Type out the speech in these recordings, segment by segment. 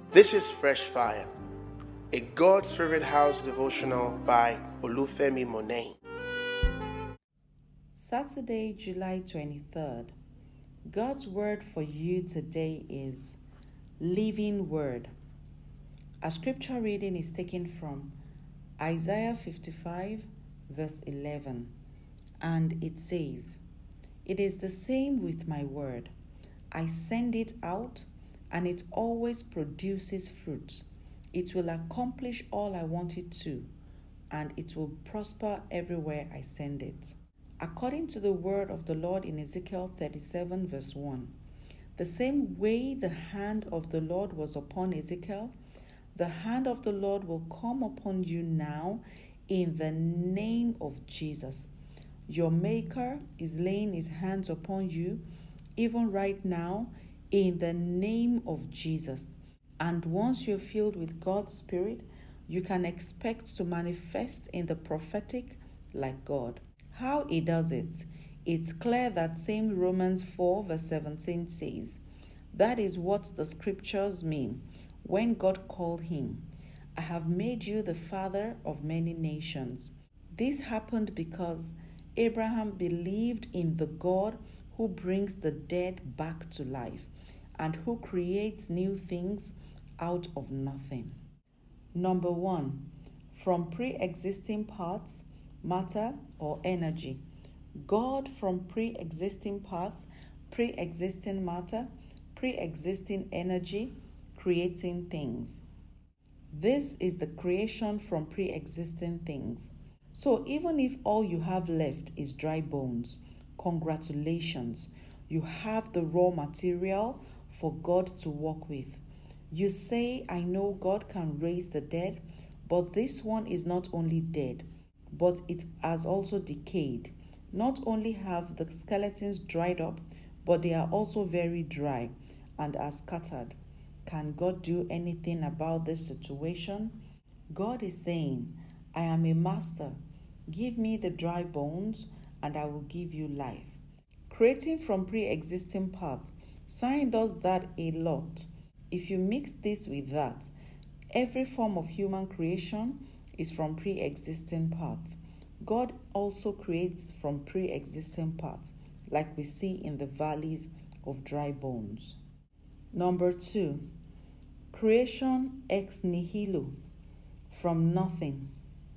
This is Fresh Fire, a God's Favorite House devotional by Olufemi Monet. Saturday, July 23rd. God's word for you today is Living Word. Our scripture reading is taken from Isaiah 55, verse 11, and it says, "It is the same with my word. I send it out, and it always produces fruit. It will accomplish all I want it to, and it will prosper everywhere I send it." According to the word of the Lord in Ezekiel 37, verse 1, the same way the hand of the Lord was upon Ezekiel, the hand of the Lord will come upon you now in the name of Jesus. Your Maker is laying his hands upon you, even right now, in the name of Jesus. And once you're filled with God's Spirit, you can expect to manifest in the prophetic like God. How he does it? It's clear that same Romans 4, verse 17 says, that is what the scriptures mean when God called him, "I have made you the father of many nations." This happened because Abraham believed in the God who brings the dead back to life and who creates new things out of nothing. Number 1, from pre-existing parts, matter or energy. God from pre-existing parts, pre-existing matter, pre-existing energy, creating things. This is the creation from pre-existing things. So even if all you have left is dry bones, congratulations, you have the raw material for God to work with. You say, "I know God can raise the dead," but this one is not only dead, but it has also decayed. Not only have the skeletons dried up, but they are also very dry and are scattered. Can God do anything about this situation? God is saying, "I am a master. Give me the dry bones and I will give you life." Creating from pre-existing parts. Science does that a lot. If you mix this with that, every form of human creation is from pre-existing parts. God also creates from pre-existing parts, like we see in the valleys of dry bones. Number 2, creation ex nihilo, from nothing.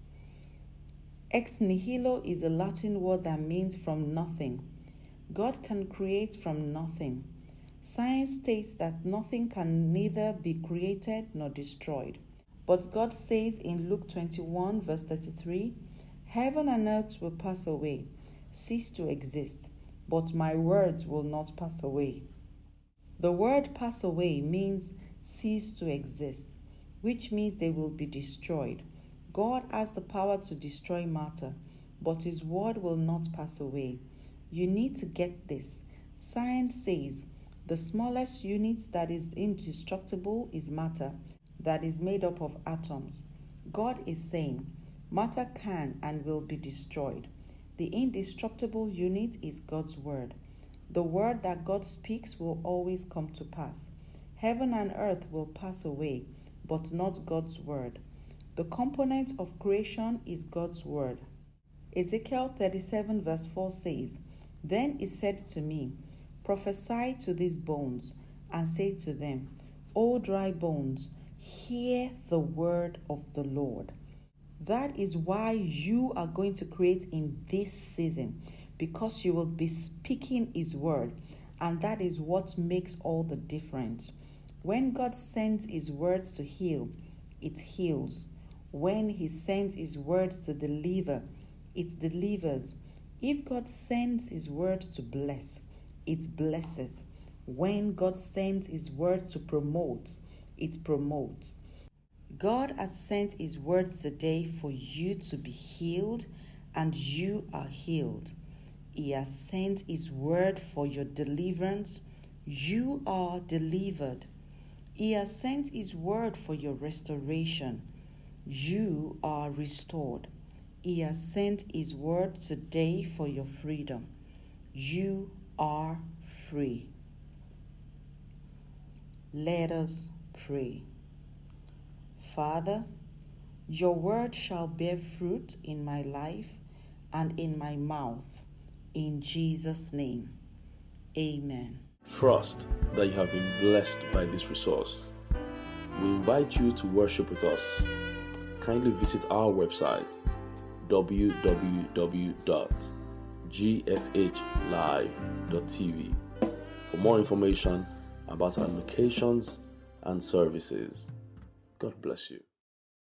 Ex nihilo is a Latin word that means from nothing. God can create from nothing. Science states that nothing can neither be created nor destroyed. But God says in Luke 21, verse 33, "Heaven and earth will pass away, cease to exist, but my words will not pass away." The word "pass away" means cease to exist, which means they will be destroyed. God has the power to destroy matter, but his word will not pass away. You need to get this. Science says the smallest unit that is indestructible is matter, that is made up of atoms. God is saying matter can and will be destroyed. The indestructible unit is God's word. The word that God speaks will always come to pass. Heaven and earth will pass away, but not God's word. The component of creation is God's word. Ezekiel 37 verse 4 says, "Then he said to me, prophesy to these bones, and say to them, O dry bones, hear the word of the Lord." That is why you are going to create in this season, because you will be speaking his word, and that is what makes all the difference. When God sends his words to heal, it heals. When he sends his words to deliver, it delivers. If God sends his words to bless, it blesses. When God sends his words to promote, it promotes. God has sent his words today for you to be healed, and you are healed. He has sent his word for your deliverance. You are delivered. He has sent his word for your restoration. You are restored. He has sent his word today for your freedom. You are free. Let us pray. Father, your word shall bear fruit in my life and in my mouth. In Jesus' name, amen. Trust that you have been blessed by this resource. We invite you to worship with us. Kindly visit our website www.gfhlive.tv for more information about our locations and services. God bless you.